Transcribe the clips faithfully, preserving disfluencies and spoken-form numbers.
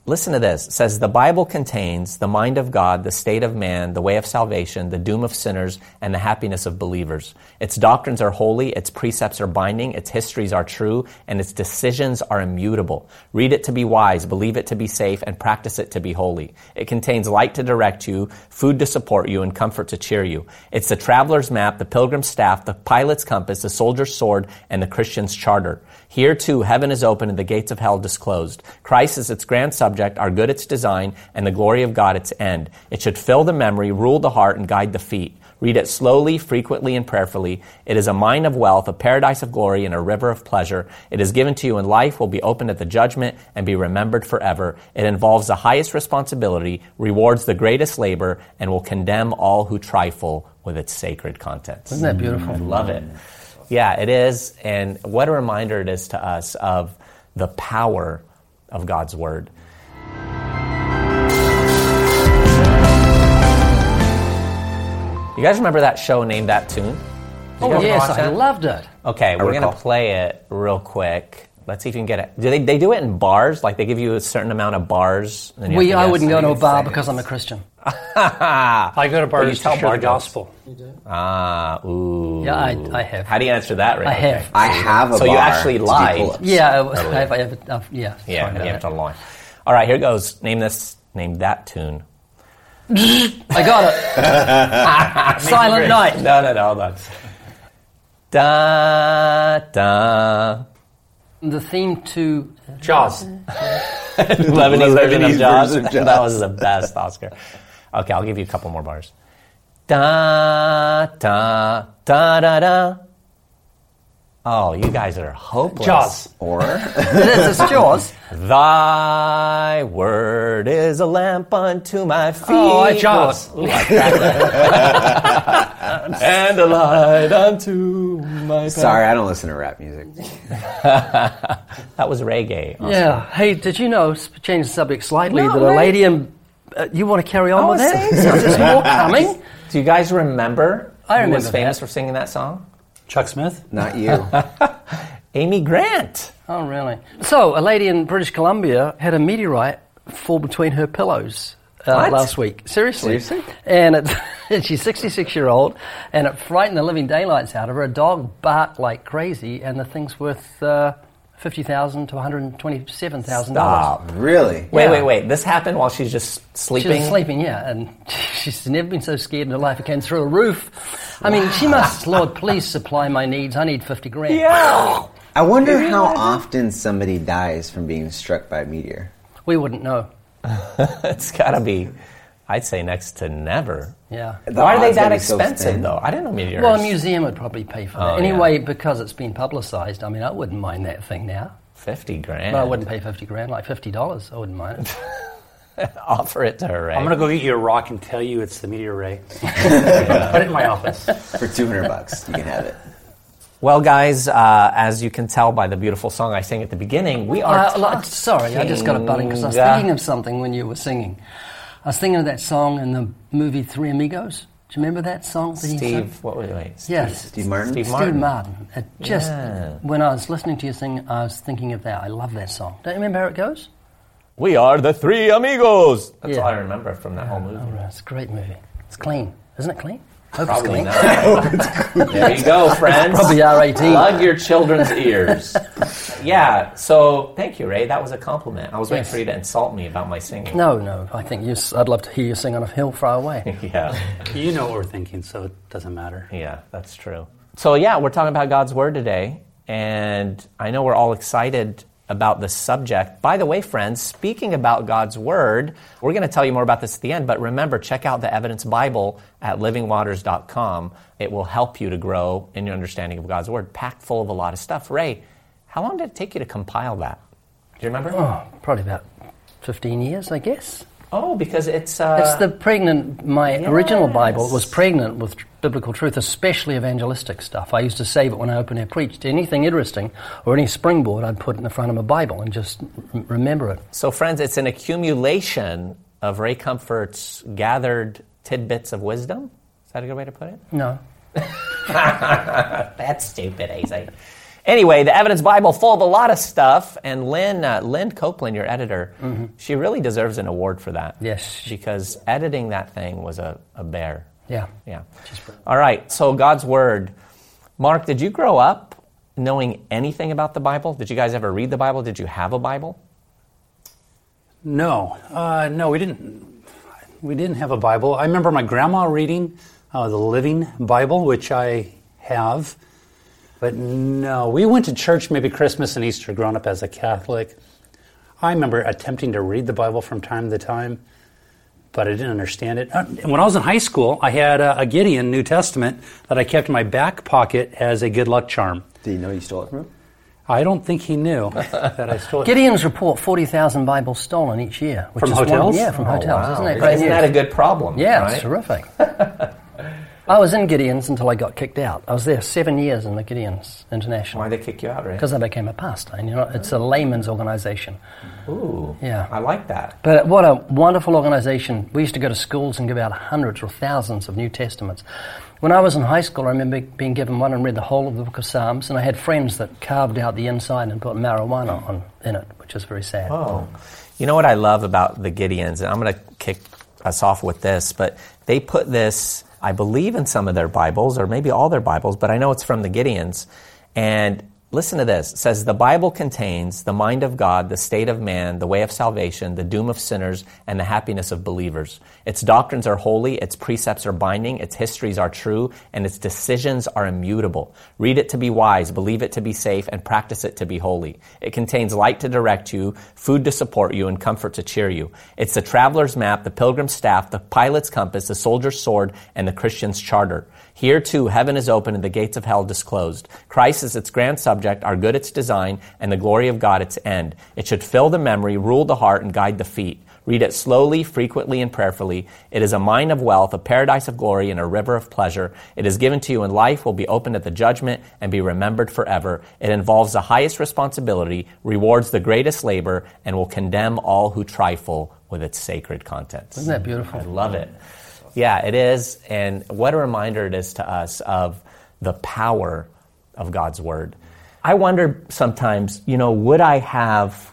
listen to this. It says, the Bible contains the mind of God, the state of man, the way of salvation, the doom of sinners, and the happiness of believers. Its doctrines are holy, its precepts are binding, its histories are true, and its decisions are immutable. Read it to be wise, believe it to be safe, and practice it to be holy. It contains light to direct you, food to support you, and comfort to cheer you. It's the traveler's map, the pilgrim's staff, the pilot's compass, the soldier's sword, and the Christian's charter. Here, too, heaven is open and the gates of hell disclosed. Christ is its grand subject, our good its design, and the glory of God its end. It should fill the memory, rule the heart, and guide the feet. Read it slowly, frequently, and prayerfully. It is a mine of wealth, a paradise of glory, and a river of pleasure. It is given to you in life, will be opened at the judgment, and be remembered forever. It involves the highest responsibility, rewards the greatest labor, and will condemn all who trifle with its sacred contents. Isn't that beautiful? I love it. Yeah, it is, and what a reminder it is to us of the power of God's Word. You guys remember that show named That Tune? Oh, yes, I loved it. Okay, we're going to play it real quick. Let's see if you can get it. Do they, they do it in bars? Like they give you a certain amount of bars? And we, I wouldn't go to a bar because I'm a Christian. I go to bars to share the gospel. You do? Ah, ooh. Yeah, I, I have. How do you answer that, Ray? I have. Okay. I have a so bar. So you actually lied. Yeah, I, I have, I have, uh, yeah. Yeah, you have to lie. All right, here goes. Name this, name that tune. I got it. Silent Night. No, no, no, hold on. Da, da. The theme to Jaws. Lebanese version of Jaws. Jaws. That was the best, Oscar. Okay, I'll give you a couple more bars. Da, da, da, da, da. Oh, you guys are hopeless. Jaws. Or? This is Jaws. Thy word is a lamp unto my feet. Oh, Jaws. And a light unto my path. Sorry, I don't listen to rap music. That was reggae. Oscar. Yeah. Hey, did you know, change the subject slightly, No, that a right. lady in... Uh, you want to carry on I with was that? saying so. There's more coming. Do you guys remember I who remember was famous that. for singing that song? Chuck Smith? Not you. Amy Grant. Oh, really? So, a lady in British Columbia had a meteorite fall between her pillows uh, What? last week. Seriously. Seriously? And it, she's sixty-six year old, and it frightened the living daylights out of her. A dog barked like crazy, and the thing's worth uh, fifty thousand dollars to one hundred twenty-seven thousand dollars. Stop. Really? Wait, Yeah. wait, wait. This happened while she's just sleeping? She was sleeping, yeah, and she's never been so scared in her life. It came through a roof. I mean, she must, Lord, please supply my needs. I need fifty grand. Yeah. I wonder how often somebody dies from being struck by a meteor. We wouldn't know. It's got to be, I'd say, next to never. Yeah. The Why are they odds that gotta be so expensive, thin. though? I didn't know meteors. Well, a museum would probably pay for that. Oh, Anyway, yeah. because it's been publicised, I mean, I wouldn't mind that thing now. fifty grand. But I wouldn't pay fifty grand, like fifty dollars. I wouldn't mind it. Offer it to her, Ray. I'm going to go get you a rock and tell you it's the meteor ray. Put it in my office. For two hundred bucks, you can have it. Well, guys, uh, as you can tell by the beautiful song I sang at the beginning, we are Uh, like, sorry, I just got a button because I was thinking of something when you were singing. I was thinking of that song in the movie Three Amigos. Do you remember that song? That he sang? Steve, what was it? Wait, Steve, Yes. Steve Martin? Steve Steve Martin. Martin. It just, Yeah. when I was listening to you sing, I was thinking of that. I love that song. Don't you remember how it goes? We are the Three Amigos. That's Yeah. all I remember from that whole movie. Oh, right. It's a great movie. It's clean. Isn't it clean? Hope Probably it's clean. not. There you go, friends. Probably R eighteen. Plug your children's ears. Yeah, so thank you, Ray. That was a compliment. I was waiting Yes. for you to insult me about my singing. No, no. I think you, I'd love to hear you sing on a hill far away. Yeah, You know what we're thinking, so it doesn't matter. yeah, that's true. So yeah, we're talking about God's Word today, and I know we're all excited about the subject. By the way, friends, speaking about God's Word, we're going to tell you more about this at the end, but remember, check out the Evidence Bible at living waters dot com. It will help you to grow in your understanding of God's Word, packed full of a lot of stuff. Ray, how long did it take you to compile that? Do you remember? Oh, probably about fifteen years, I guess. Oh, because it's... Uh, It's the pregnant, my original Bible yes. was pregnant with tr- biblical truth, especially evangelistic stuff. I used to save it when I open air preached. Anything interesting or any springboard, I'd put in the front of my Bible and just r- remember it. So, friends, it's an accumulation of Ray Comfort's gathered tidbits of wisdom. Is that a good way to put it? No. That's stupid, Isaac. Anyway, the Evidence Bible, full of a lot of stuff. And Lynn, uh, Lynn Copeland, your editor, mm-hmm. she really deserves an award for that. Yes. Because editing that thing was a, a bear. Yeah. Yeah. All right, so God's Word. Mark, did you grow up knowing anything about the Bible? Did you guys ever read the Bible? Did you have a Bible? No. Uh, no, we didn't. We didn't have a Bible. I remember my grandma reading uh, the Living Bible, which I have. But no, we went to church maybe Christmas and Easter growing up as a Catholic. I remember attempting to read the Bible from time to time, but I didn't understand it. And when I was in high school, I had a, a Gideon New Testament that I kept in my back pocket as a good luck charm. Did you know you stole it from him? I don't think he knew that I stole it. Gideons report forty thousand Bibles stolen each year. Which From is hotels? One, yeah, from Oh, hotels. wow. Isn't that great Isn't news? that a good problem? Yeah, right? it's terrific. I was in Gideons until I got kicked out. I was there seven years in the Gideons International. Why'd they kick you out, right? Because I became a pastor. And you know, it's a layman's organization. Ooh, Yeah. I like that. But what a wonderful organization. We used to go to schools and give out hundreds or thousands of New Testaments. When I was in high school, I remember being given one and read the whole of the book of Psalms, and I had friends that carved out the inside and put marijuana on in it, which is very sad. Oh. You know what I love about the Gideons, and I'm going to kick us off with this, but they put this, I believe, in some of their Bibles, or maybe all their Bibles, but I know it's from the Gideons. And listen to this. It says, the Bible contains the mind of God, the state of man, the way of salvation, the doom of sinners, and the happiness of believers. Its doctrines are holy, its precepts are binding, its histories are true, and its decisions are immutable. Read it to be wise, believe it to be safe, and practice it to be holy. It contains light to direct you, food to support you, and comfort to cheer you. It's the traveler's map, the pilgrim's staff, the pilot's compass, the soldier's sword, and the Christian's charter. Here, too, heaven is open and the gates of hell disclosed. Christ is its grand subject, our good its design, and the glory of God its end. It should fill the memory, rule the heart, and guide the feet. Read it slowly, frequently, and prayerfully. It is a mine of wealth, a paradise of glory, and a river of pleasure. It is given to you in life, will be opened at the judgment, and be remembered forever. It involves the highest responsibility, rewards the greatest labor, and will condemn all who trifle with its sacred contents. Isn't that beautiful? I love it. Yeah, it is, and what a reminder it is to us of the power of God's Word. I wonder sometimes, you know, would I have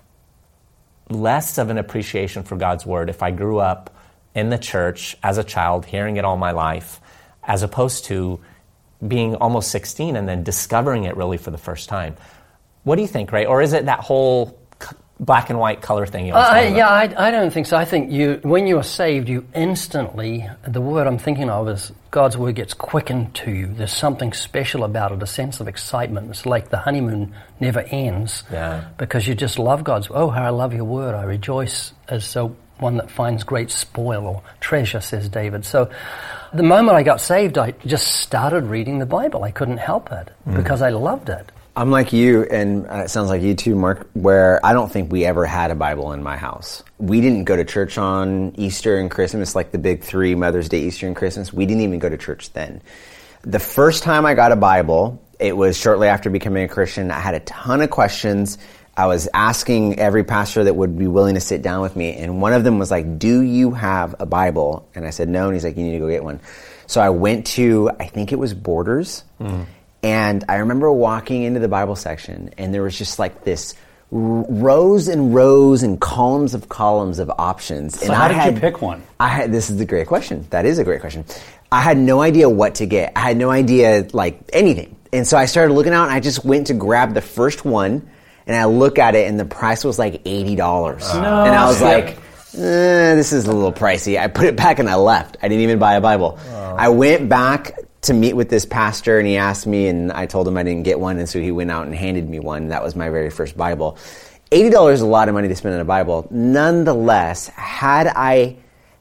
less of an appreciation for God's Word if I grew up in the church as a child, hearing it all my life, as opposed to being almost sixteen and then discovering it really for the first time? What do you think, Ray? Or is it that whole black and white color thing you always Uh, talk about? yeah, I, I don't think so. I think you, when you are saved, you instantly, the word I'm thinking of is God's Word gets quickened to you. There's something special about it, a sense of excitement. It's like the honeymoon never ends Yeah. because you just love God's Word. Oh, how I love your Word. I rejoice as so one that finds great spoil or treasure, says David. So the moment I got saved, I just started reading the Bible. I couldn't help it mm. because I loved it. I'm like you, and it sounds like you too, Mark, where I don't think we ever had a Bible in my house. We didn't go to church on Easter and Christmas, like the big three, Mother's Day, Easter, and Christmas. We didn't even go to church then. The first time I got a Bible, it was shortly after becoming a Christian. I had a ton of questions. I was asking every pastor that would be willing to sit down with me, and one of them was like, do you have a Bible? And I said, no, and he's like, you need to go get one. So I went to, I think it was Borders, mm. And I remember walking into the Bible section, and there was just like this r- rows and rows and columns of columns of options. So and how I did had, you pick one? I had. This is a great question. That is a great question. I had no idea what to get. I had no idea like anything. And so I started looking out, and I just went to grab the first one, and I look at it, and the price was like eighty dollars. No. And I was like, eh, this is a little pricey. I put it back, and I left. I didn't even buy a Bible. Oh. I went back to meet with this pastor, and he asked me, and I told him I didn't get one, and so he went out and handed me one. That was my very first Bible. eighty dollars is a lot of money to spend on a Bible. Nonetheless, had I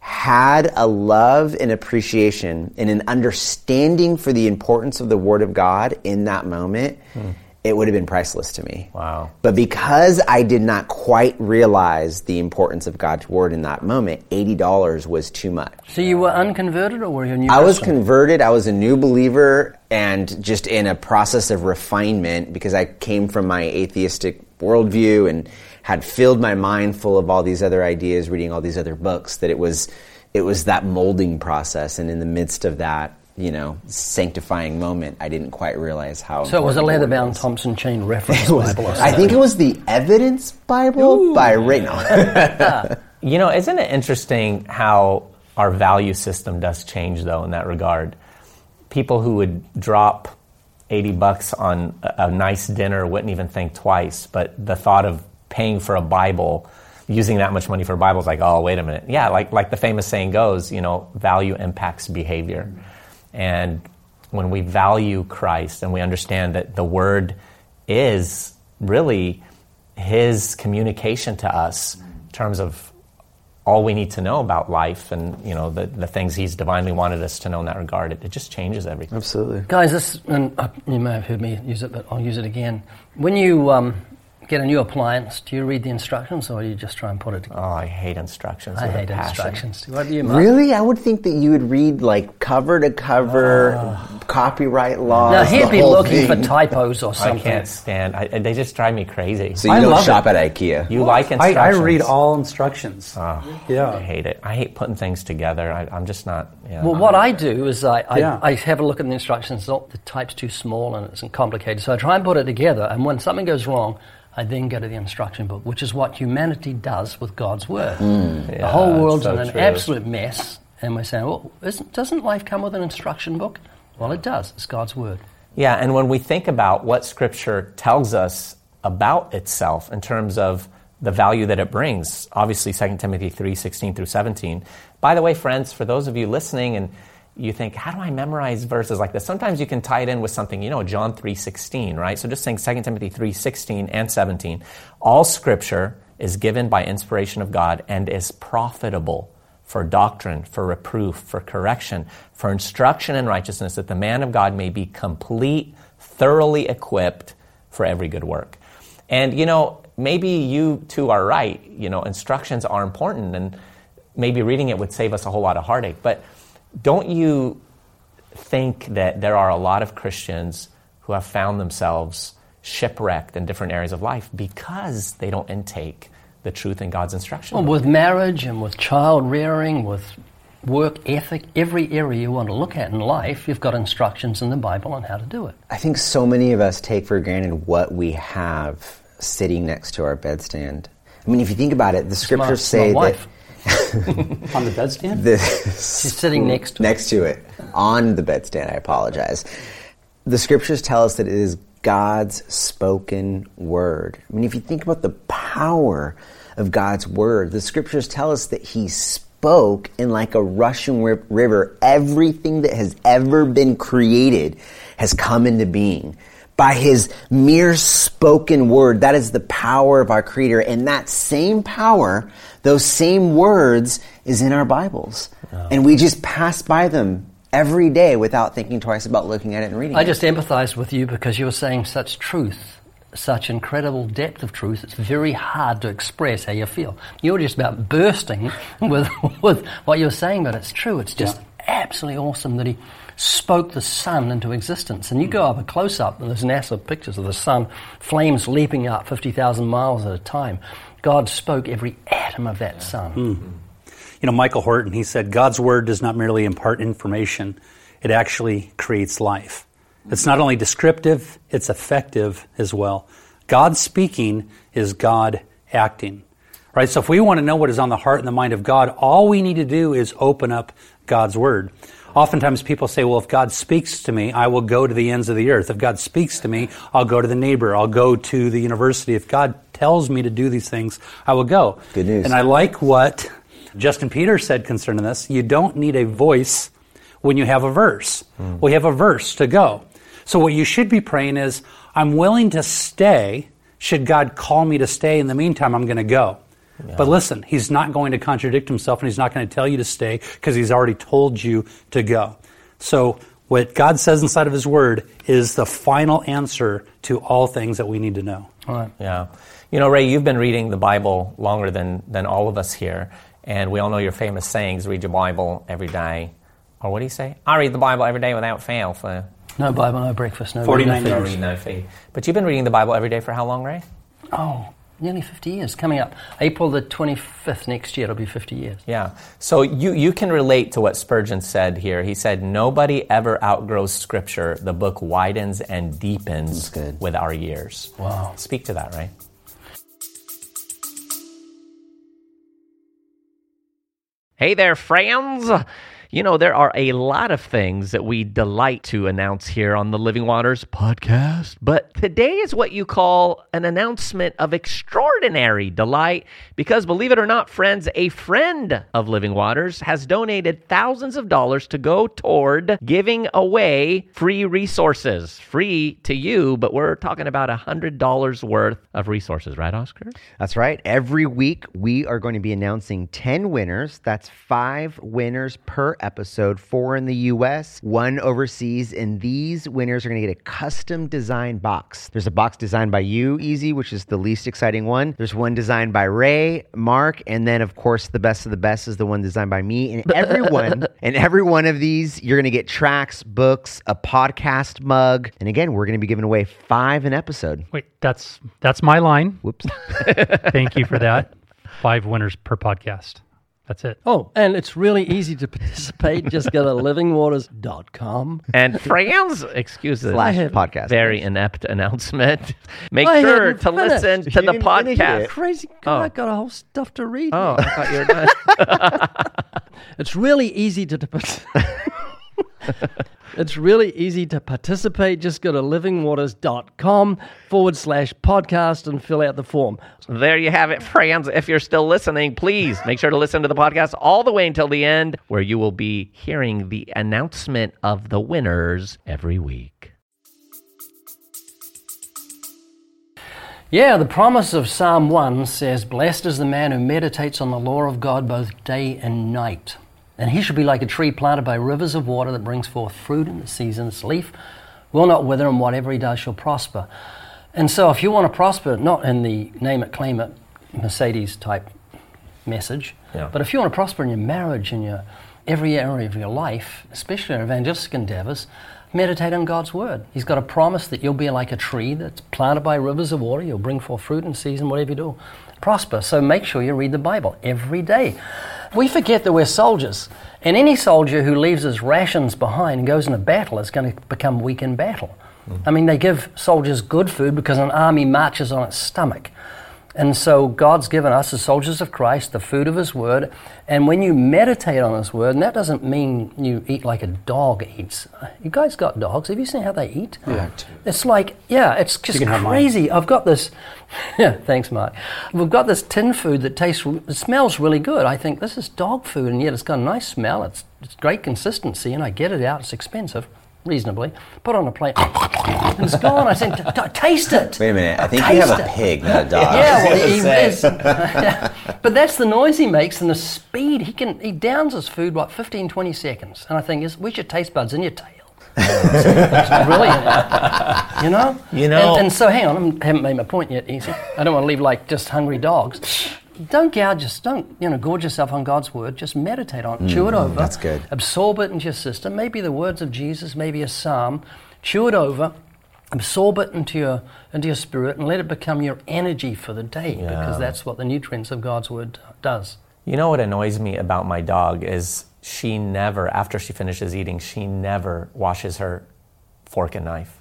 had a love and appreciation and an understanding for the importance of the Word of God in that moment, hmm. it would have been priceless to me. Wow. But because I did not quite realize the importance of God's Word in that moment, eighty dollars was too much. So you were unconverted, or were you a new I was Christian? converted. I was a new believer, and just in a process of refinement because I came from my atheistic worldview and had filled my mind full of all these other ideas, reading all these other books, that it was it was that molding process. And in the midst of that, you know, sanctifying moment, I didn't quite realize how. So it was a important the word leather-bound was. Thompson Chain Reference It was- Bible. Or I think it was the Evidence Bible Ooh. by Ray. No. You know, isn't it interesting how our value system does change, though, in that regard? People who would drop eighty bucks on a, a nice dinner wouldn't even think twice, but the thought of paying for a Bible, using that much money for a Bible is like, oh, wait a minute. Yeah, like like the famous saying goes, you know, value impacts behavior. And when we value Christ and we understand that the Word is really His communication to us in terms of all we need to know about life and, you know, the, the things He's divinely wanted us to know in that regard, it, it just changes everything. Absolutely. Guys, this, and uh, you may have heard me use it, but I'll use it again. When you um, get a new appliance, do you read the instructions or do you just try and put it together? Oh, I hate instructions. I with a hate passion. instructions. What do you, Mark? Really? I would think that you would read like cover to cover, copyright laws. Now, he'd the be whole looking thing. for typos or I something. can't stand. I, they just drive me crazy. So you I don't love shop it. at IKEA. You like I, instructions? I read all instructions. I yeah. hate it. I hate putting things together. I, I'm just not. Yeah. Well, what I do is I, I, Yeah. I have a look at the instructions. Oh, the type's too small and it's complicated. So I try and put it together. And when something goes wrong, I then go to the instruction book, which is what humanity does with God's Word. the Yeah, whole that's world's so in an true. absolute mess. And we're saying, well, isn't, doesn't life come with an instruction book? Well, it does. It's God's Word. Yeah, and when we think about what Scripture tells us about itself in terms of the value that it brings, obviously Second Timothy three sixteen through seventeen. By the way, friends, for those of you listening and you think, how do I memorize verses like this? Sometimes you can tie it in with something, you know, John three sixteen, right? So just saying Second Timothy three sixteen and seventeen. All Scripture is given by inspiration of God and is profitable for doctrine, for reproof, for correction, for instruction in righteousness, that the man of God may be complete, thoroughly equipped for every good work. And, you know, maybe you too are right. You know, instructions are important, and maybe reading it would save us a whole lot of heartache. But don't you think that there are a lot of Christians who have found themselves shipwrecked in different areas of life because they don't intake the truth in God's instruction? Well, with marriage and with child rearing, with work ethic, every area you want to look at in life, you've got instructions in the Bible on how to do it. I think so many of us take for granted what we have sitting next to our bedstand. I mean, if you think about it, the scriptures my, say my that wife. On the bedstand? the, She's sitting next to it. next to it, on the bedstand. I apologize. The scriptures tell us that it is God's spoken word. I mean, if you think about the power of God's word, the scriptures tell us that He spoke in like a rushing ri- river. Everything that has ever been created has come into being by His mere spoken word. That is the power of our Creator. And that same power, those same words, is in our Bibles. Oh. And we just pass by them every day without thinking twice about looking at it and reading I it. just empathize with you because you were saying such truth, such incredible depth of truth. It's very hard to express how you feel. You're just about bursting with with what you're saying, but it's true. It's just yeah. absolutely awesome that He spoke the sun into existence. And you go up a close-up, and there's NASA pictures of the sun, flames leaping up fifty thousand miles at a time. God spoke every atom of that sun. Mm. You know, Michael Horton, he said, God's Word does not merely impart information, it actually creates life. It's not only descriptive, it's effective as well. God speaking is God acting. Right? So if we want to know what is on the heart and the mind of God, all we need to do is open up God's Word. Oftentimes people say, well, if God speaks to me, I will go to the ends of the earth. If God speaks to me, I'll go to the neighbor. I'll go to the university. If God tells me to do these things, I will go. Good news. And I like what Justin Peters said concerning this. You don't need a voice when you have a verse. Mm. We have a verse to go. So what you should be praying is, I'm willing to stay. Should God call me to stay? In the meantime, I'm going to go. Yeah. But listen, He's not going to contradict Himself, and He's not going to tell you to stay because He's already told you to go. So what God says inside of His Word is the final answer to all things that we need to know. All right. Yeah. You know, Ray, you've been reading the Bible longer than, than all of us here, and we all know your famous sayings, read your Bible every day. Or what do you say? I read the Bible every day without fail for... No Bible, no breakfast, no forty-nine reading. years. No fee. But you've been reading the Bible every day for how long, Ray? Oh, nearly fifty years coming up. April the twenty-fifth next year, it'll be fifty years. Yeah. So you, you can relate to what Spurgeon said here. He said, nobody ever outgrows Scripture. The book widens and deepens with our years. Wow. Speak to that, right? Hey there, friends. You know, there are a lot of things that we delight to announce here on the Living Waters podcast, but today is what you call an announcement of extraordinary delight because, believe it or not, friends, a friend of Living Waters has donated thousands of dollars to go toward giving away free resources. Free to you, but we're talking about one hundred dollars worth of resources, right, Oscar? That's right. Every week, we are going to be announcing ten winners. That's five winners per episode, four in the U S, one overseas, and these winners are going to get a custom designed box. There's a box designed by you, Easy, which is the least exciting one. There's one designed by Ray, Mark, and then, of course, the best of the best is the one designed by me. And everyone, and every one of these, you're going to get tracks, books, a podcast mug, and again, we're going to be giving away five an episode. Wait, that's that's my line. Whoops. Thank you for that. Five winners per podcast. That's it. Oh, and it's really easy to participate. Just go to living waters dot com. And friends, excuses. Slash podcast. Very inept announcement. Make I sure hadn't to finished. listen to You the didn't finish podcast. it. Crazy Oh. guy, I got a whole stuff to read. Oh, I thought you were done. It's really easy to... It's really easy to participate. Just go to living waters dot com forward slash podcast and fill out the form. There you have it, friends. If you're still listening, please make sure to listen to the podcast all the way until the end, where you will be hearing the announcement of the winners every week. Yeah, the promise of Psalm one says, "Blessed is the man who meditates on the law of God both day and night. And he should be like a tree planted by rivers of water that brings forth fruit in the season. Its leaf will not wither, and whatever he does shall prosper." And so if you want to prosper, not in the name it, claim it, Mercedes type message, Yeah. but if you want to prosper in your marriage, in your every area of your life, especially in evangelistic endeavors, meditate on God's word. He's got a promise that you'll be like a tree that's planted by rivers of water. You'll bring forth fruit in season, whatever you do. Prosper. So make sure you read the Bible every day. We forget that we're soldiers, and any soldier who leaves his rations behind and goes into battle is going to become weak in battle. Mm. I mean, they give soldiers good food because an army marches on its stomach. And so God's given us, as soldiers of Christ, the food of His Word. And when you meditate on His Word, and that doesn't mean you eat like a dog eats. You guys got dogs. Have you seen how they eat? Yeah. It's like, yeah, it's just crazy. I've got this, yeah, thanks, Mark. We've got this tin food that tastes, it smells really good. I think this is dog food, and yet it's got a nice smell. It's, it's great consistency, and I get it out. It's expensive. Reasonably, put on a plate, and it's gone. I said, "T- t- taste it." Wait a minute. I think Taste you have a it. pig, not a dog. Yeah, well, I he was gonna is. say. But that's the noise he makes and the speed. He can he downs his food, what, fifteen, twenty seconds. And I think, is where's your taste buds in your tail? It's brilliant. You know? You know- And, and so, hang on, I haven't made my point yet, Easy. I don't want to leave like just hungry dogs. Don't gouge, just don't, you know, gorge yourself on God's word. Just meditate on it, chew it over. that's good. Absorb it into your system. Maybe the words of Jesus, maybe a psalm. Chew it over. Absorb it into your into your spirit and let it become your energy for the day, because that's what the nutrients of God's word does. You know what annoys me about my dog is she never, after she finishes eating, she never washes her fork and knife.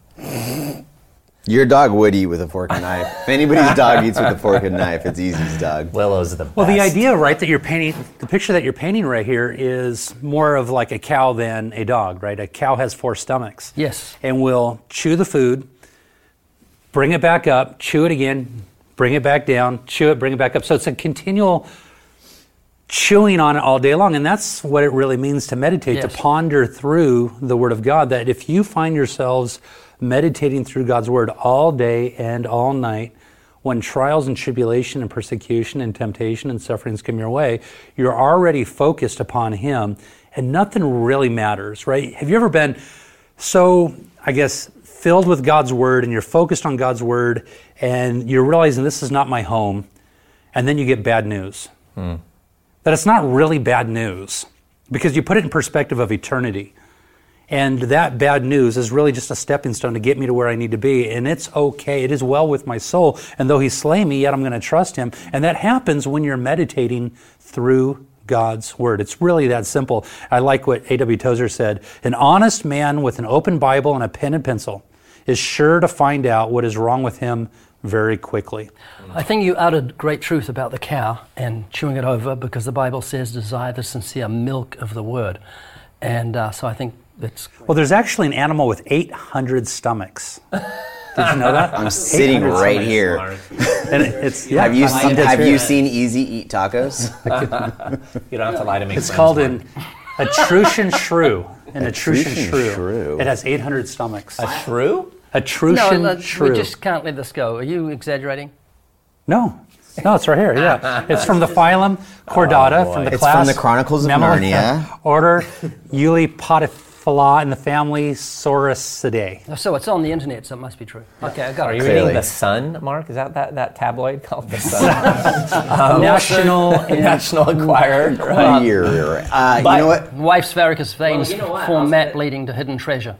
Your dog would eat with a fork and knife. If anybody's dog eats with a fork and knife, it's Easy's dog. Willow's the best. Well, the idea, right, that you're painting, the picture that you're painting right here is more of like a cow than a dog, right? A cow has four stomachs. Yes. And will chew the food, bring it back up, chew it again, bring it back down, chew it, bring it back up. So it's a continual chewing on it all day long. And that's what it really means to meditate, Yes. to ponder through the Word of God. That if you find yourselves meditating through God's Word all day and all night, when trials and tribulation and persecution and temptation and sufferings come your way, you're already focused upon Him and nothing really matters, right? Have you ever been so, I guess, filled with God's Word and you're focused on God's Word and you're realizing this is not my home, and then you get bad news? Hmm. That it's not really bad news because you put it in perspective of eternity. And that bad news is really just a stepping stone to get me to where I need to be. And it's okay. It is well with my soul. And though he slay me, yet I'm going to trust him. And that happens when you're meditating through God's word. It's really that simple. I like what A W Tozer said. An honest man with an open Bible and a pen and pencil is sure to find out what is wrong with him very quickly. I think you uttered great truth about the cow and chewing it over, because the Bible says desire the sincere milk of the word. And uh, so I think that's... Well, there's actually an animal with eight hundred stomachs. Did you know that? I'm sitting right stomachs. here. And it, it's, yeah, have you I- seen, it's have very- you seen Easy Eat Tacos? You don't have to lie to me. It's called an Etruscan shrew. An Etruscan Etruscan shrew. shrew. It has eight hundred stomachs. A shrew? Etruscan no, shrew. we just can't let this go. Are you exaggerating? No. No, it's right here, yeah. It's from the phylum Chordata, Oh, from the It's class... from the Chronicles of Mammal- Narnia. Order Eulipotyphala in the family Saurasidae. So it's on the internet, so it must be true. Okay, I got Are it. you Clearly. reading The Sun, Mark? Is that that, that tabloid called The Sun? National... National Enquirer. Right. Here. Uh, you but- know what? Wife's varicose veins you know what? form I'll map say- leading to hidden treasure.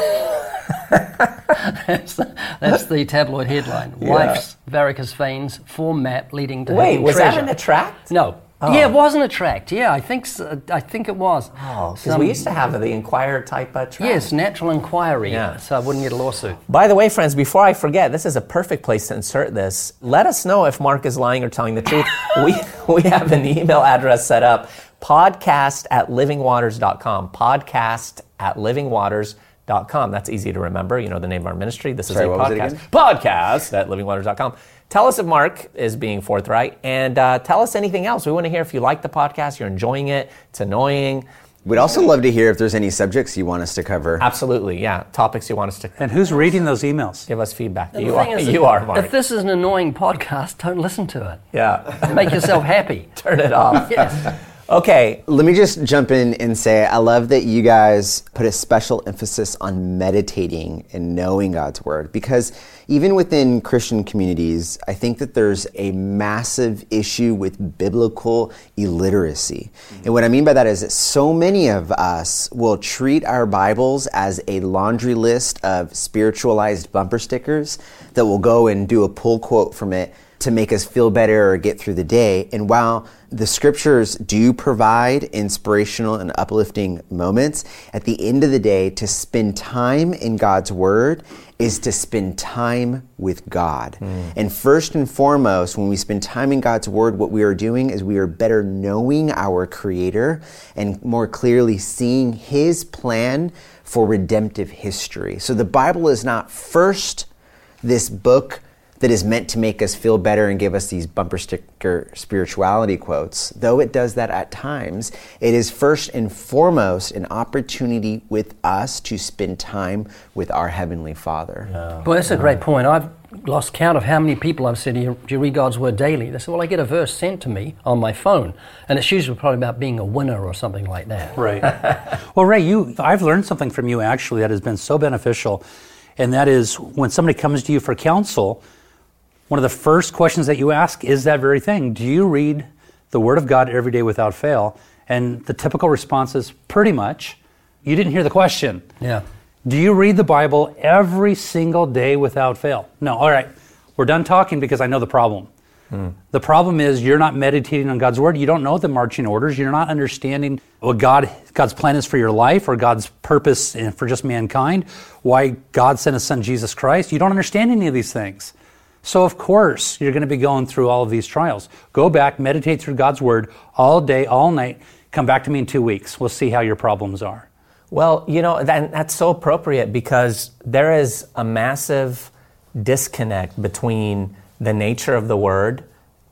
that's, the, that's the tabloid headline. Wife's varicose veins form map leading to Wait, hidden was treasure. that an attract? No. Oh. Yeah, it wasn't a tract. Yeah, I think so, I think it was. Oh, because Some- we used to have the Enquirer type of tract. Yes, natural inquiry. Yeah. So I wouldn't get a lawsuit. By the way, friends, before I forget, this is a perfect place to insert this. Let us know if Mark is lying or telling the truth. we we have an email address set up, podcast at living waters dot com. Podcast at living waters dot com. That's easy to remember. You know the name of our ministry. This Sorry, is a what was it podcast. again? Podcast at living waters dot com. Tell us if Mark is being forthright, and uh, tell us anything else. We want to hear if you like the podcast, you're enjoying it, it's annoying. We'd also love to hear if there's any subjects you want us to cover. Absolutely, yeah. Topics you want us to And who's reading those emails? give us feedback. The You thing are, is, you are, Mark. If this is an annoying podcast, don't listen to it. Yeah. Make yourself happy. Turn it off. Yes. Okay. Let me just jump in and say I love that you guys put a special emphasis on meditating and knowing God's word, because even within Christian communities, I think that there's a massive issue with biblical illiteracy. And what I mean by that is that so many of us will treat our Bibles as a laundry list of spiritualized bumper stickers that will go and do a pull quote from it to make us feel better or get through the day. And while the scriptures do provide inspirational and uplifting moments, at the end of the day, to spend time in God's word is to spend time with God. Mm. And first and foremost, when we spend time in God's word, what we are doing is we are better knowing our Creator and more clearly seeing His plan for redemptive history. So the Bible is not first this book that is meant to make us feel better and give us these bumper sticker spirituality quotes. Though it does that at times, it is first and foremost an opportunity with us to spend time with our Heavenly Father. Yeah. Well, that's a great point. I've lost count of how many people I've said, do you, do you read God's Word daily? They say, well, I get a verse sent to me on my phone. And it's usually probably about being a winner or something like that. Right. Well, Ray, you, I've learned something from you actually that has been so beneficial. And that is when somebody comes to you for counsel, one of the first questions that you ask is that very thing. Do you read the Word of God every day without fail? And the typical response is pretty much. You didn't hear the question. Yeah. Do you read the Bible every single day without fail? No. All right. We're done talking because I know the problem. Hmm. The problem is you're not meditating on God's Word. You don't know the marching orders. You're not understanding what God, God's plan is for your life or God's purpose for just mankind, why God sent His Son, Jesus Christ. You don't understand any of these things. So of course, you're going to be going through all of these trials. Go back, meditate through God's Word all day, all night. Come back to me in two weeks. We'll see how your problems are. Well, you know, that, that's so appropriate because there is a massive disconnect between the nature of the Word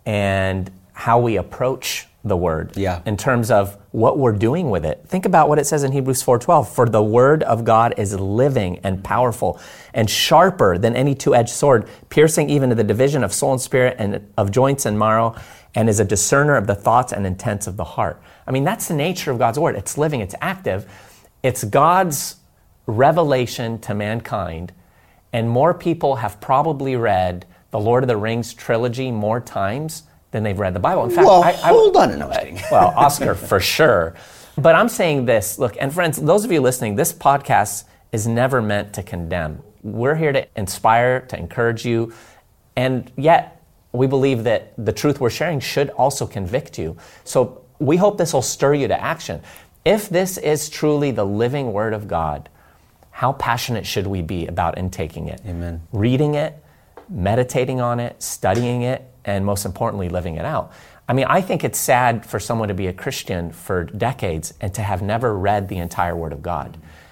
and how we approach the Word. Yeah. In terms of what we're doing with it. Think about what it says in Hebrews four twelve. For the Word of God is living and powerful and sharper than any two-edged sword, piercing even to the division of soul and spirit and of joints and marrow, and is a discerner of the thoughts and intents of the heart. I mean, that's the nature of God's Word. It's living, it's active. It's God's revelation to mankind, and more people have probably read the Lord of the Rings trilogy more times than they've read the Bible. In fact, well, I, I, hold on. No, I'm kidding. well, Oscar for sure. But I'm saying this, look, and friends, those of you listening, this podcast is never meant to condemn. We're here to inspire, to encourage you, and yet we believe that the truth we're sharing should also convict you. So we hope this will stir you to action. If this is truly the living Word of God, how passionate should we be about intaking it? Amen. Reading it, meditating on it, studying it, and most importantly, living it out. I mean, I think it's sad for someone to be a Christian for decades and to have never read the entire Word of God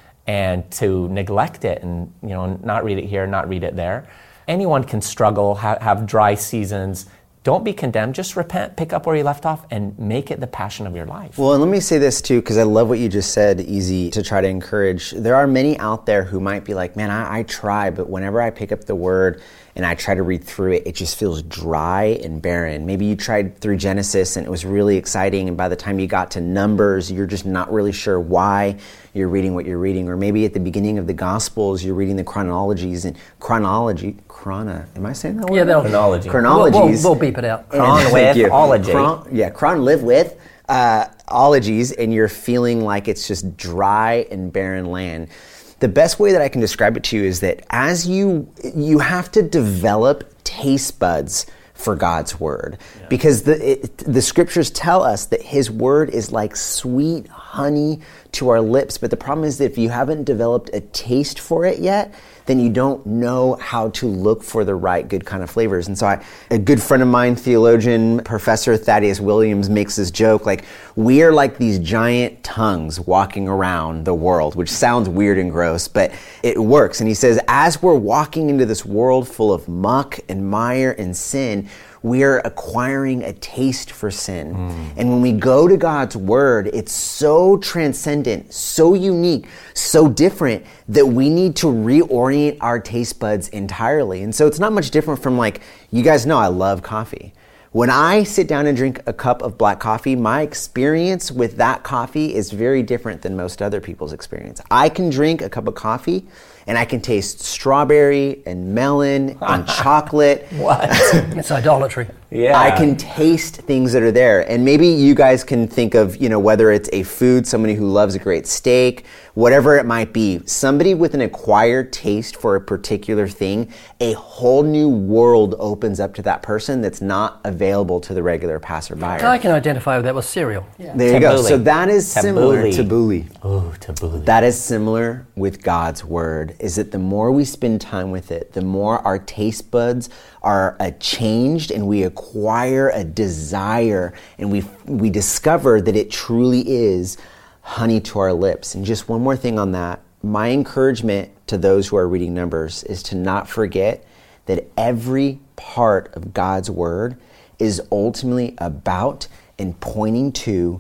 and to neglect it and, you know, not read it here, not read it there. Anyone can struggle, ha- have dry seasons. Don't be condemned. Just repent, pick up where you left off, and make it the passion of your life. Well, and let me say this too, because I love what you just said, Easy, to try to encourage. There are many out there who might be like, man, I, I try, but whenever I pick up the Word and I try to read through it, it just feels dry and barren. Maybe you tried through Genesis and it was really exciting, and by the time you got to Numbers, you're just not really sure why you're reading what you're reading. Or maybe at the beginning of the Gospels, you're reading the chronologies and chronology, chrono, am I saying that word? Yeah, they'll, Chronology. Chronologies. We'll, we'll, we'll beep it out. Chron And- with thank you. ology. Chron, yeah, chron live with uh, ologies, and you're feeling like it's just dry and barren land. The best way that I can describe it to you is that as you you have to develop taste buds for God's Word, yeah. because the it, the Scriptures tell us that His Word is like sweet honey to our lips. But the problem is that if you haven't developed a taste for it yet, then you don't know how to look for the right good kind of flavors. And so I, a good friend of mine, theologian, Professor Thaddeus Williams, makes this joke, like, we are like these giant tongues walking around the world, which sounds weird and gross, but it works. And he says, as we're walking into this world full of muck and mire and sin, we are acquiring a taste for sin. Mm. And when we go to God's Word, it's so transcendent, so unique, so different that we need to reorient our taste buds entirely. And so it's not much different from, like, you guys know I love coffee. When I sit down and drink a cup of black coffee, my experience with that coffee is very different than most other people's experience. I can drink a cup of coffee and I can taste strawberry and melon and chocolate. What? It's idolatry. Yeah. I can taste things that are there. And maybe you guys can think of, you know, whether it's a food, somebody who loves a great steak, whatever it might be, somebody with an acquired taste for a particular thing, a whole new world opens up to that person that's not available to the regular passerby. I can identify with that with cereal. Yeah. There you go. Tabbouleh. So that is similar to Tabbouleh. tabbouleh. Oh, tabbouleh. That is similar with God's Word, is that the more we spend time with it, the more our taste buds are uh, changed, and we acquire a desire, and we we discover that it truly is honey to our lips. And just one more thing on that, my encouragement to those who are reading Numbers is to not forget that every part of God's Word is ultimately about and pointing to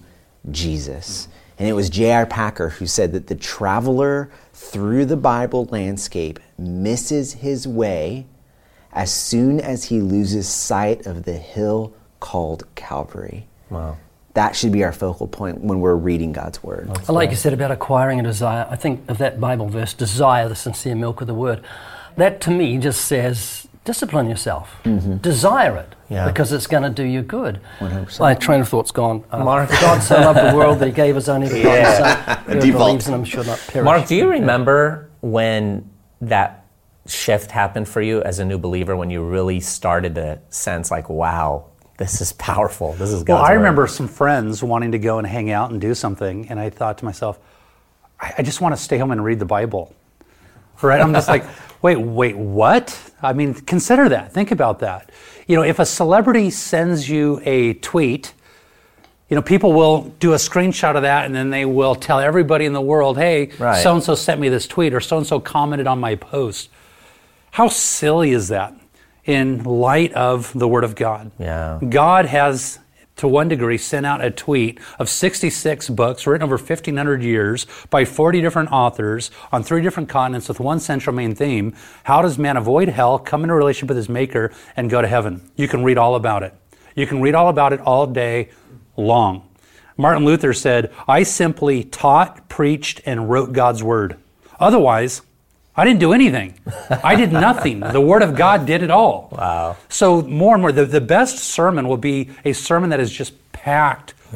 Jesus. And it was J R Packer who said that the traveler through the Bible landscape misses his way as soon as he loses sight of the hill called Calvary. Wow. That should be our focal point when we're reading God's Word. I like you said about acquiring a desire. I think of that Bible verse, desire the sincere milk of the Word. That to me just says, discipline yourself. Mm-hmm. Desire it, yeah. because it's going to do you good. one hundred percent. My train of thought's gone. Uh, Mark. God so loved the world that He gave His only begotten Yeah. Son. Whoever Default. believes in Him should not perish. Mark, do you remember when that shift happened for you as a new believer, when you really started to sense like, wow, this is powerful, this is God's Well, I Word? remember some friends wanting to go and hang out and do something, and I thought to myself, I, I just want to stay home and read the Bible. Right? I'm just like, wait, wait, what? I mean, consider that. Think about that. You know, if a celebrity sends you a tweet, you know, people will do a screenshot of that, and then they will tell everybody in the world, hey, Right. so-and-so sent me this tweet, or so-and-so commented on my post. How silly is that in light of the Word of God? Yeah. God has, to one degree, sent out a tweet of sixty-six books written over fifteen hundred years by forty different authors on three different continents with one central main theme. How does man avoid hell, come into a relationship with his Maker, and go to heaven? You can read all about it. You can read all about it all day long. Martin Luther said, I simply taught, preached, and wrote God's Word. Otherwise, I didn't do anything. I did nothing. The Word of God did it all. Wow. So more and more, the, the best sermon will be a sermon that is just packed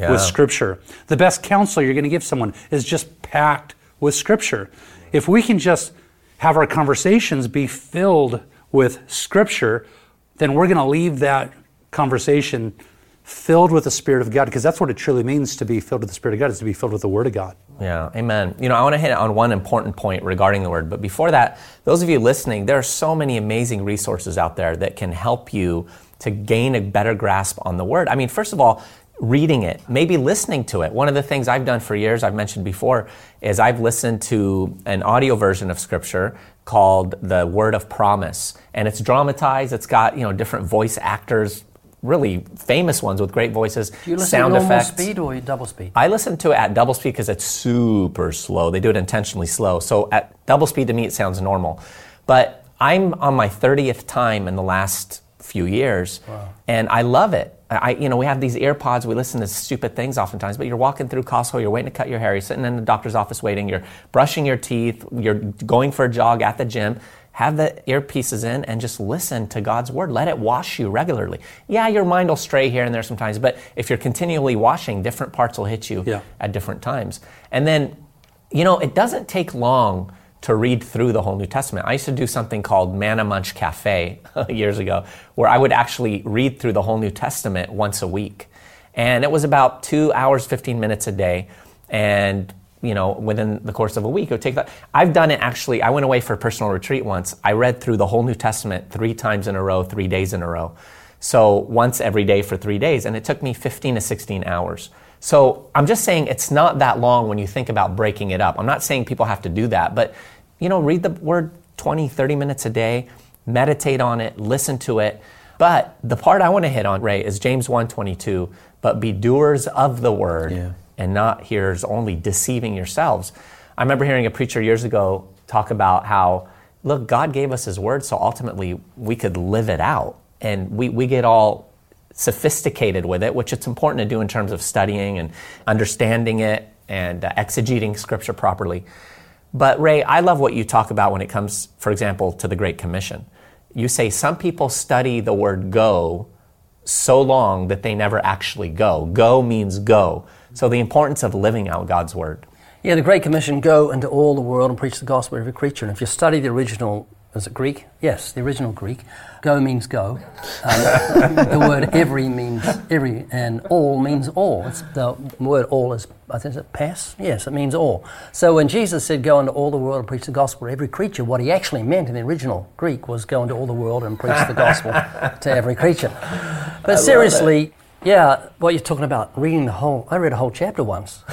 Yeah. with Scripture. The best counsel you're going to give someone is just packed with Scripture. If we can just have our conversations be filled with Scripture, then we're going to leave that conversation filled with the Spirit of God, because that's what it truly means to be filled with the Spirit of God, is to be filled with the Word of God. Yeah, amen. You know, I want to hit on one important point regarding the Word, but before that, those of you listening, there are so many amazing resources out there that can help you to gain a better grasp on the Word. I mean, first of all, reading it, maybe listening to it. One of the things I've done for years, I've mentioned before, is I've listened to an audio version of Scripture called The Word of Promise. And it's dramatized, it's got, you know, different voice actors, really famous ones with great voices, Do you listen sound to normal effects. speed or double speed? I listen to it at double speed because it's super slow. They do it intentionally slow. So at double speed, to me, it sounds normal. But I'm on my thirtieth time in the last few years, Wow. and I love it. I, you know, we have these earpods, we listen to stupid things oftentimes, but you're walking through Costco, you're waiting to cut your hair, you're sitting in the doctor's office waiting, you're brushing your teeth, you're going for a jog at the gym. Have the earpieces in and just listen to God's Word. Let it wash you regularly. Yeah, your mind will stray here and there sometimes, but if you're continually washing, different parts will hit you Yeah. at different times. And then, you know, it doesn't take long to read through the whole New Testament. I used to do something called Manna Munch Cafe years ago, where I would actually read through the whole New Testament once a week. And it was about two hours, fifteen minutes a day. And you know, within the course of a week, it would take that. I've done it actually, I went away for a personal retreat once. I read through the whole New Testament three times in a row, three days in a row. So once every day for three days, and it took me fifteen to sixteen hours. So I'm just saying it's not that long when you think about breaking it up. I'm not saying people have to do that, but, you know, read the Word twenty, thirty minutes a day, meditate on it, listen to it. But the part I want to hit on, Ray, is James one twenty-two, but be doers of the Word. Yeah. And not hearers only, deceiving yourselves. I remember hearing a preacher years ago talk about how, look, God gave us His Word so ultimately we could live it out. And we, we get all sophisticated with it, which it's important to do in terms of studying and understanding it and uh, exegeting Scripture properly. But Ray, I love what you talk about when it comes, for example, to the Great Commission. You say some people study the word go so long that they never actually go. Go means go. So the importance of living out God's Word. Yeah, the Great Commission, go into all the world and preach the gospel to every creature. And if you study the original, is it Greek? Yes, the original Greek. Go means go. Um, the word every means every, and all means all. It's, the word all is, I think, is it pass? Yes, it means all. So when Jesus said go into all the world and preach the gospel to every creature, what he actually meant in the original Greek was go into all the world and preach the gospel to every creature. But seriously, yeah, what you're talking about, reading the whole, I read a whole chapter once.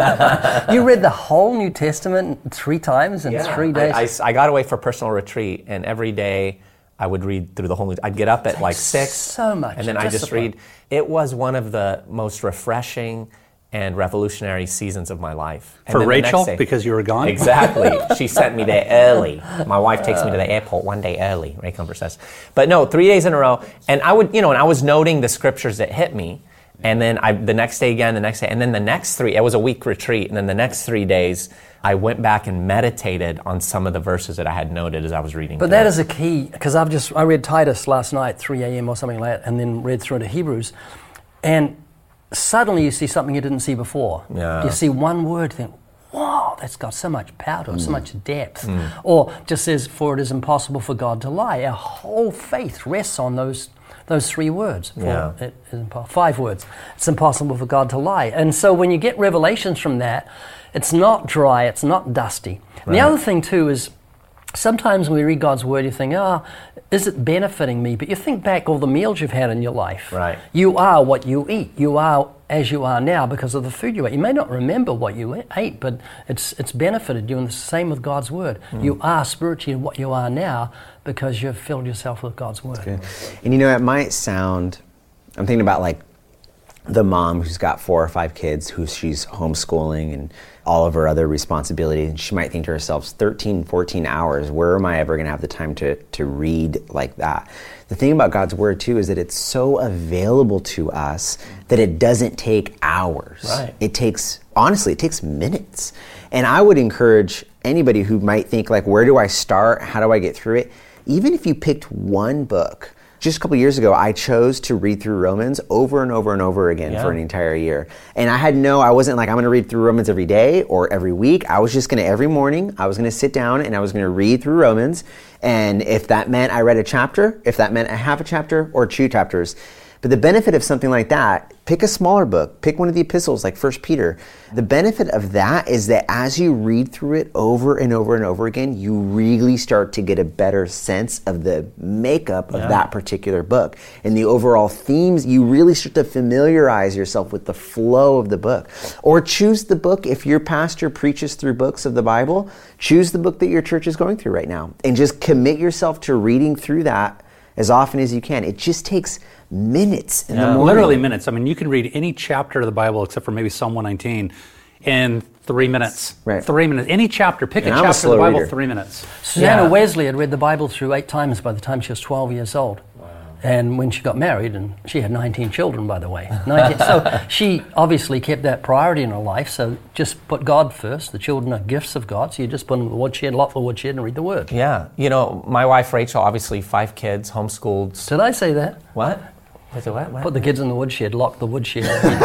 You read the whole New Testament three times in Yeah. three days? I, I, I got away for personal retreat, and every day I would read through the whole New I'd get up at like six. so much And then I just discipline. read. It was one of the most refreshing and revolutionary seasons of my life. And For then the next Rachel, day- because you were gone? Exactly. She sent me there early. My wife takes me to the airport one day early, Ray Comfort says. But no, three days in a row. And I would, you know, and I was noting the scriptures that hit me. And then I, the next day again, the next day, and then the next three, it was a week retreat. And then the next three days, I went back and meditated on some of the verses that I had noted as I was reading. But through that it. is a key, because I've just, I read Titus last night, three a.m. or something like that, and then read through to Hebrews. And suddenly you see something you didn't see before. Yeah. You see one word, think, wow, that's got so much power to it, so much depth. Or just says, for it is impossible for God to lie. Our whole faith rests on those those three words. For Yeah. it is impo- five words. It's impossible for God to lie. And so when you get revelations from that, it's not dry, it's not dusty. And the Right. other thing too is, sometimes when we read God's Word, you think, oh, is it benefiting me? But you think back all the meals you've had in your life. Right. You are what you eat. You are as you are now because of the food you ate. You may not remember what you ate, but it's it's benefited you. And the same with God's Word. Mm. You are spiritually what you are now because you've filled yourself with God's Word. Good. And you know, it might sound, I'm thinking about like the mom who's got four or five kids who she's homeschooling and all of her other responsibilities, and she might think to herself, thirteen, fourteen hours, where am I ever going to have the time to, to read like that? The thing about God's Word too is that it's so available to us that it doesn't take hours. Right. It takes, honestly, it takes minutes. And I would encourage anybody who might think like, where do I start? How do I get through it? Even if you picked one book just a couple years ago, I chose to read through Romans over and over and over again Yeah. for an entire year. And I had no, I wasn't like, I'm going to read through Romans every day or every week. I was just going to, every morning, I was going to sit down and I was going to read through Romans. And if that meant I read a chapter, if that meant a half a chapter or two chapters. But the benefit of something like that, pick a smaller book, pick one of the epistles like First Peter. The benefit of that is that as you read through it over and over and over again, you really start to get a better sense of the makeup of Yeah. that particular book. And the overall themes, you really start to familiarize yourself with the flow of the book. Or choose the book, if your pastor preaches through books of the Bible, choose the book that your church is going through right now. And just commit yourself to reading through that as often as you can. It just takes minutes in Yeah. the morning. Literally minutes. I mean, you can read any chapter of the Bible except for maybe Psalm one nineteen in three minutes. Right. Three minutes. Any chapter. Pick And a I'm a chapter of slow the Bible, reader. three minutes. Susanna Yeah. Wesley had read the Bible through eight times by the time she was twelve years old. And when she got married, and she had nineteen children, by the way. nineteen, so she obviously kept that priority in her life, so just put God first. The children are gifts of God, so you just put them in the woodshed, lock the woodshed, and read the Word. Yeah. You know, my wife, Rachel, obviously five kids, homeschooled. Did I say that? What? Is it what? What? Put the kids in the woodshed, lock the woodshed, and read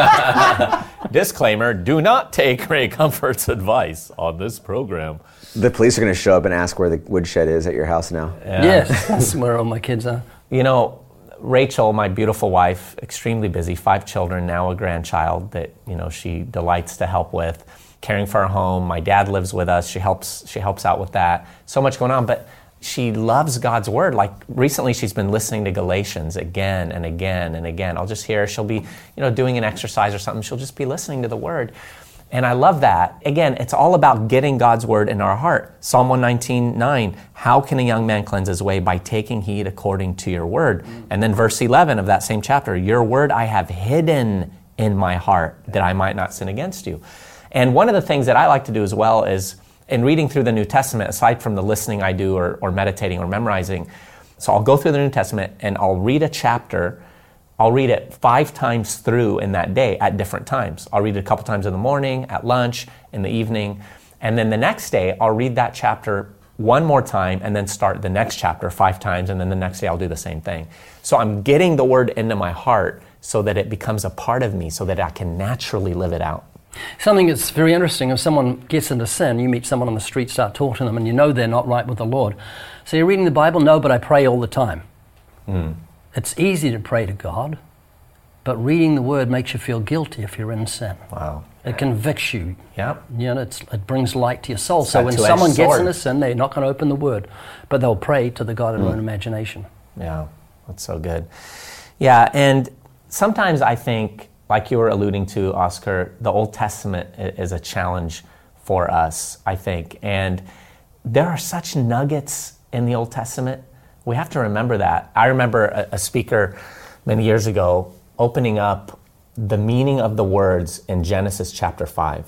the Word. Disclaimer, do not take Ray Comfort's advice on this program. The police are going to show up and ask where the woodshed is at your house now. Yes, that's where all my kids are. You know, Rachel, my beautiful wife, extremely busy, five children, now a grandchild that, you know, she delights to help with, caring for our home. My dad lives with us. She helps she helps out with that. So much going on, but she loves God's Word. Like recently she's been listening to Galatians again and again and again. I'll just hear her. She'll be, you know, doing an exercise or something. She'll just be listening to the Word. And I love that. Again, it's all about getting God's Word in our heart. Psalm one nineteen, nine, how can a young man cleanse his way? By taking heed according to your word. And then verse eleven of that same chapter, your word I have hidden in my heart that I might not sin against you. And one of the things that I like to do as well is, in reading through the New Testament, aside from the listening I do or, or meditating or memorizing, so I'll go through the New Testament and I'll read a chapter. I'll read it five times through in that day at different times. I'll read it a couple times in the morning, at lunch, in the evening. And then the next day, I'll read that chapter one more time and then start the next chapter five times. And then the next day, I'll do the same thing. So I'm getting the Word into my heart so that it becomes a part of me, so that I can naturally live it out. Something that's very interesting, if someone gets into sin, you meet someone on the street, start talking to them, and you know they're not right with the Lord. So you're reading the Bible? No, but I pray all the time. Mm. It's easy to pray to God, but reading the Word makes you feel guilty if you're in sin. Wow. It convicts you. Yep. You know, it's, it brings light to your soul. It's So that when two-edged someone gets sword. into sin, they're not going to open the Word, but they'll pray to the God of their own imagination. Yeah, that's so good. Yeah, and sometimes I think, like you were alluding to, Oscar, the Old Testament i- is a challenge for us, I think. And there are such nuggets in the Old Testament. We have to remember that. I remember a, a speaker many years ago opening up the meaning of the words in Genesis chapter five.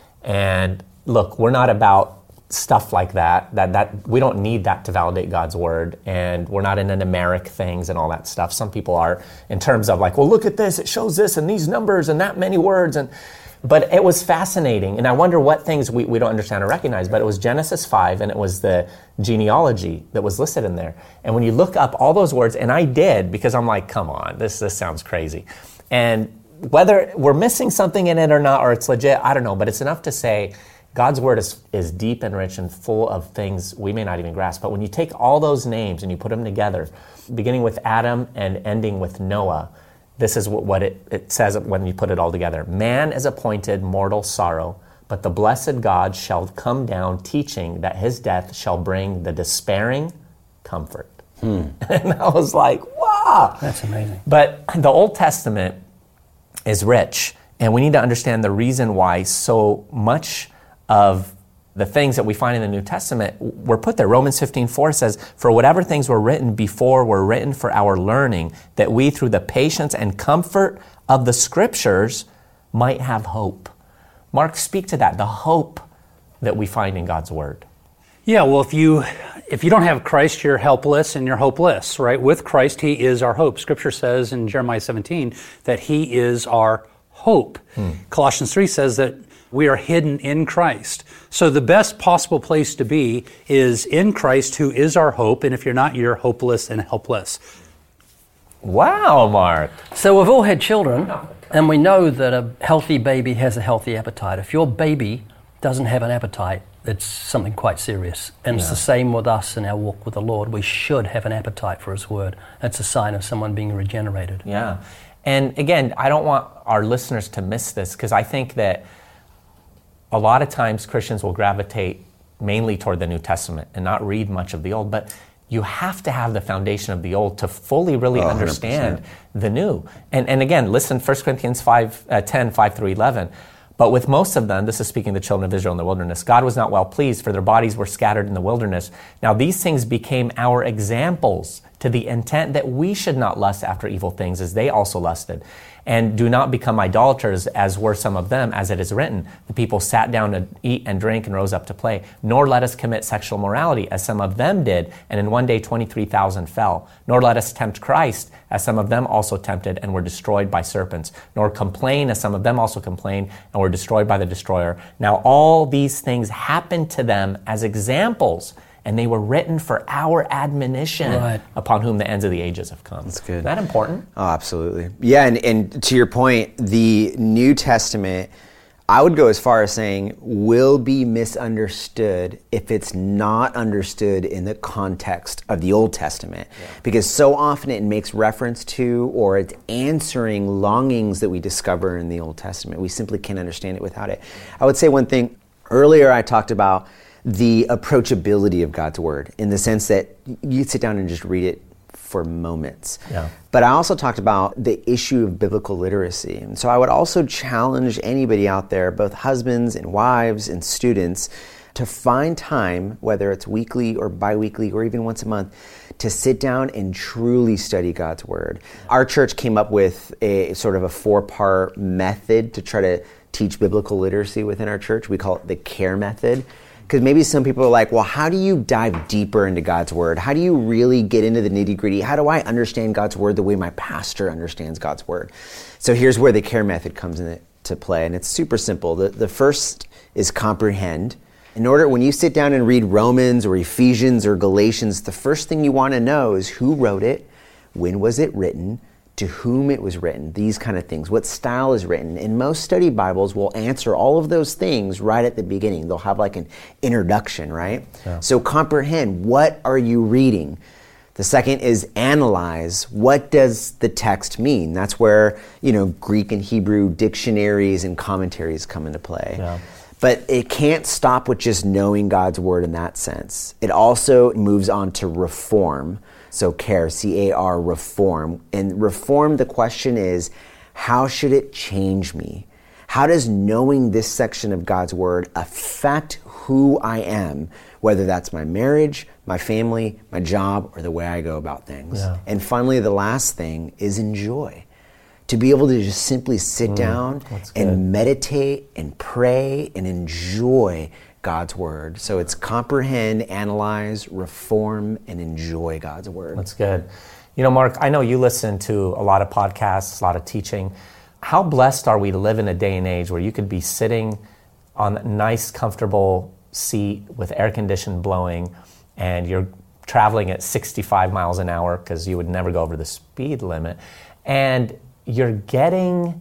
And look, we're not about stuff like that. That that we don't need that to validate God's word, and we're not into numeric things and all that stuff. Some people are, in terms of like, well, look at this, it shows this and these numbers and that many words. And but it was fascinating, and I wonder what things we, we don't understand or recognize. But it was Genesis five, and it was the genealogy that was listed in there. And when you look up all those words, and I did, because I'm like, come on, this this sounds crazy. And whether we're missing something in it or not, or it's legit, I don't know. But it's enough to say God's word is, is deep and rich and full of things we may not even grasp. But when you take all those names and you put them together, beginning with Adam and ending with Noah, this is what, what it, it says when you put it all together. Man is appointed mortal sorrow, but the blessed God shall come down, teaching that his death shall bring the despairing comfort. Hmm. And I was like, wow. That's amazing. But the Old Testament is rich, and we need to understand the reason why so much of the things that we find in the New Testament were put there. Romans fifteen four says, for whatever things were written before were written for our learning, that we through the patience and comfort of the Scriptures might have hope. Mark, speak to that, the hope that we find in God's Word. Yeah, well, if you if you don't have Christ, you're helpless and you're hopeless, right? With Christ, He is our hope. Scripture says in Jeremiah seventeen that He is our hope. Hmm. Colossians three says that we are hidden in Christ. So the best possible place to be is in Christ, who is our hope. And if you're not, you're hopeless and helpless. Wow, Mark. So we've all had children, and we know that a healthy baby has a healthy appetite. If your baby doesn't have an appetite, it's something quite serious. And yeah. it's the same with us in our walk with the Lord. We should have an appetite for His Word. That's a sign of someone being regenerated. Yeah. And again, I don't want our listeners to miss this, because I think that a lot of times Christians will gravitate mainly toward the New Testament and not read much of the Old. But you have to have the foundation of the Old to fully really oh, understand the New. And and again, listen, First Corinthians five, uh, ten, five through eleven. But with most of them, this is speaking of the children of Israel in the wilderness, God was not well pleased, for their bodies were scattered in the wilderness. Now these things became our examples, to the intent that we should not lust after evil things as they also lusted. And do not become idolaters, as were some of them, as it is written. The people sat down to eat and drink and rose up to play. Nor let us commit sexual morality, as some of them did, and in one day twenty-three thousand fell. Nor let us tempt Christ, as some of them also tempted and were destroyed by serpents. Nor complain, as some of them also complained and were destroyed by the destroyer. Now all these things happened to them as examples, and they were written for our admonition, right, upon whom the ends of the ages have come. That's good. Isn't that important? Oh, absolutely. Yeah, and, and to your point, the New Testament, I would go as far as saying, will be misunderstood if it's not understood in the context of the Old Testament. Yeah. Because so often it makes reference to, or it's answering longings that we discover in the Old Testament. We simply can't understand it without it. I would say one thing, earlier I talked about the approachability of God's Word, in the sense that you sit down and just read it for moments. Yeah. But I also talked about the issue of biblical literacy. And so I would also challenge anybody out there, both husbands and wives and students, to find time, whether it's weekly or bi-weekly or even once a month, to sit down and truly study God's Word. Our church came up with a sort of a four-part method to try to teach biblical literacy within our church. We call it the CARE method. Because maybe some people are like, well, how do you dive deeper into God's Word? How do you really get into the nitty-gritty? How do I understand God's Word the way my pastor understands God's Word? So here's where the CARE method comes into play, and it's super simple. The, the first is comprehend. In order, when you sit down and read Romans or Ephesians or Galatians, the first thing you want to know is who wrote it, when was it written, to whom it was written, these kind of things, what style is written. And most study Bibles will answer all of those things right at the beginning. They'll have like an introduction, right? Yeah. So comprehend, what are you reading? The second is analyze. What does the text mean? That's where, you know, Greek and Hebrew dictionaries and commentaries come into play. Yeah. But it can't stop with just knowing God's Word in that sense. It also moves on to reform. So care, C A R, reform. And reform, the question is, how should it change me? How does knowing this section of God's Word affect who I am, whether that's my marriage, my family, my job, or the way I go about things? Yeah. And finally, the last thing is enjoy. To be able to just simply sit mm, down and meditate and pray and enjoy God's Word. So it's comprehend, analyze, reform, and enjoy God's Word. That's good. You know, Mark, I know you listen to a lot of podcasts, a lot of teaching. How blessed are we to live in a day and age where you could be sitting on a nice, comfortable seat with air conditioning blowing, and you're traveling at sixty-five miles an hour because you would never go over the speed limit, and you're getting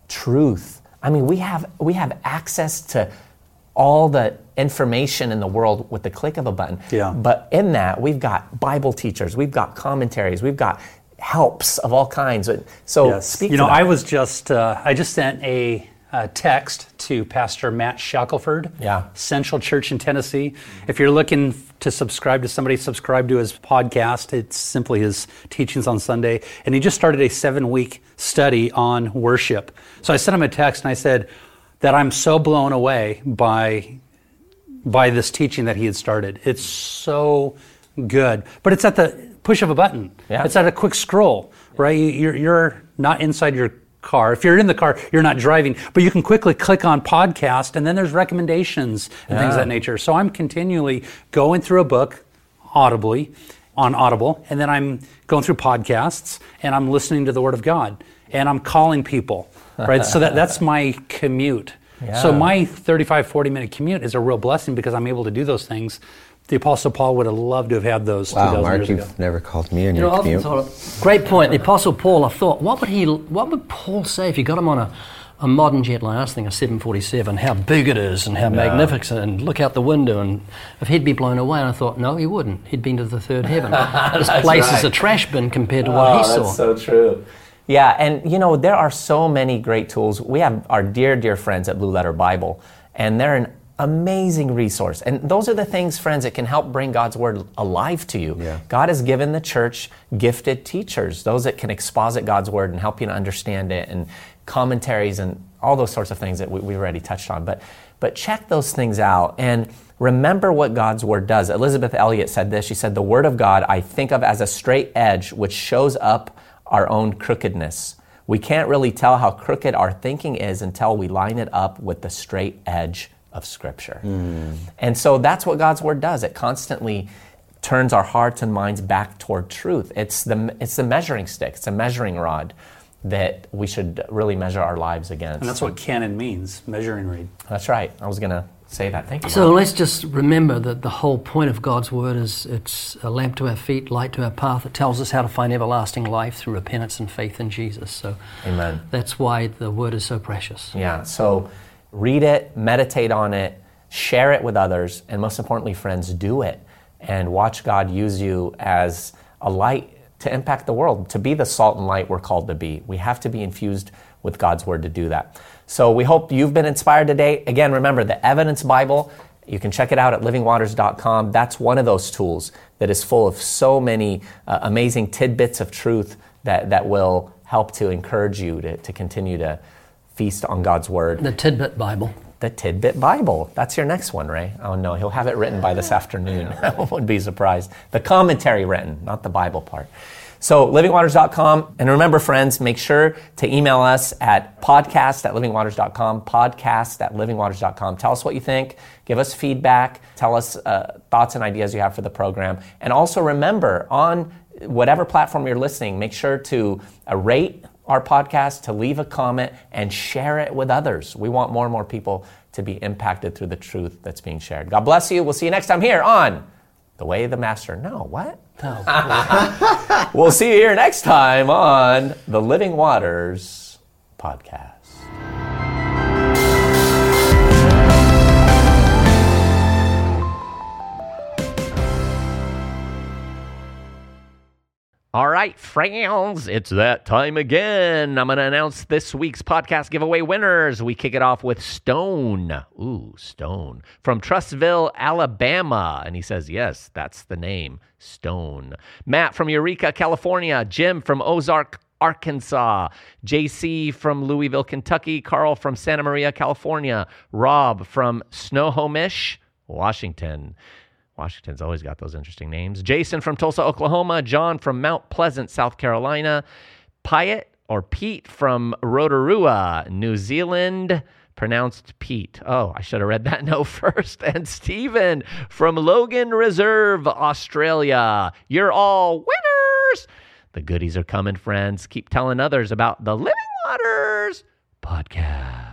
truth. I mean, we have we have access to all the information in the world with the click of a button. Yeah. But in that, we've got Bible teachers, we've got commentaries, we've got helps of all kinds. So yes. speak you to know, that. I was just, uh, I just sent a, a text to Pastor Matt Shackelford, yeah. Central Church in Tennessee. Mm-hmm. If you're looking to subscribe to somebody, subscribe to his podcast. It's simply his teachings on Sunday. And he just started a seven-week study on worship. So I sent him a text and I said that I'm so blown away by by this teaching that he had started. It's so good. But it's at the push of a button. Yeah. It's at a quick scroll, right? You're, you're not inside your car. If you're in the car, you're not driving, but you can quickly click on podcast, and then there's recommendations and yeah. things of that nature. So I'm continually going through a book audibly on Audible, and then I'm going through podcasts, and I'm listening to the Word of God, and I'm calling people, right? So that, that's my commute. Yeah. So my thirty-five, forty minute commute is a real blessing because I'm able to do those things the Apostle Paul would have loved to have had those two Wow, thousand Mark, years you've ago. never called me on You your know, I've commute. thought of, great point. The Apostle Paul, I thought, what would he, what would Paul say if you got him on a, a modern jet like us, thing, a seven forty-seven, how big it is and how magnificent, and look out the window, and if he'd be blown away, and I thought, no, he wouldn't. He'd been to the third heaven. This place right. is a trash bin compared to what Oh, he saw. that's so true. Yeah, and you know, there are so many great tools. We have our dear, dear friends at Blue Letter Bible, and they're an amazing resource. And those are the things, friends, that can help bring God's Word alive to you. Yeah. God has given the church gifted teachers, those that can exposit God's Word and help you to understand it, and commentaries and all those sorts of things that we, we already touched on. But, but check those things out and remember what God's Word does. Elizabeth Elliot said this. She said, "The Word of God I think of as a straight edge which shows up our own crookedness. We can't really tell how crooked our thinking is until we line it up with the straight edge of Scripture." Mm. And so that's what God's Word does. It constantly turns our hearts and minds back toward truth. It's the it's the measuring stick. It's a measuring rod that we should really measure our lives against. And that's what canon means, measuring reed. That's right. I was going to say that. Thank you. So Mark. let's just remember that the whole point of God's Word is it's a lamp to our feet, light to our path. It tells us how to find everlasting life through repentance and faith in Jesus. So Amen. That's why the Word is so precious. Yeah, so read it, meditate on it, share it with others, and most importantly, friends, do it. And watch God use you as a light to impact the world, to be the salt and light we're called to be. We have to be infused with God's Word to do that. So we hope you've been inspired today. Again, remember, the Evidence Bible, you can check it out at living waters dot com. That's one of those tools that is full of so many uh, amazing tidbits of truth that, that will help to encourage you to, to continue to feast on God's Word. The Tidbit Bible. The Tidbit Bible. That's your next one, Ray. Oh no, he'll have it written by this afternoon. I wouldn't be surprised. The commentary written, not the Bible part. So living waters dot com. And remember, friends, make sure to email us at podcast at living waters dot com, podcast at living waters dot com. Tell us what you think. Give us feedback. Tell us uh, thoughts and ideas you have for the program. And also remember, on whatever platform you're listening, make sure to uh, rate our podcast, to leave a comment, and share it with others. We want more and more people to be impacted through the truth that's being shared. God bless you. We'll see you next time here on The Way of the Master. No, what? No. We'll see you here next time on the Living Waters podcast. All right, friends, it's that time again. I'm going to announce this week's podcast giveaway winners. We kick it off with Stone. Ooh, Stone. From Trustville, Alabama. And he says, yes, that's the name, Stone. Matt from Eureka, California. Jim from Ozark, Arkansas. J C from Louisville, Kentucky. Carl from Santa Maria, California. Rob from Snohomish, Washington. Washington's always got those interesting names. Jason from Tulsa, Oklahoma. John from Mount Pleasant, South Carolina. Pyatt or Pete from Rotorua, New Zealand. Pronounced Pete. Oh, I should have read that note first. And Stephen from Logan Reserve, Australia. You're all winners. The goodies are coming, friends. Keep telling others about the Living Waters podcast.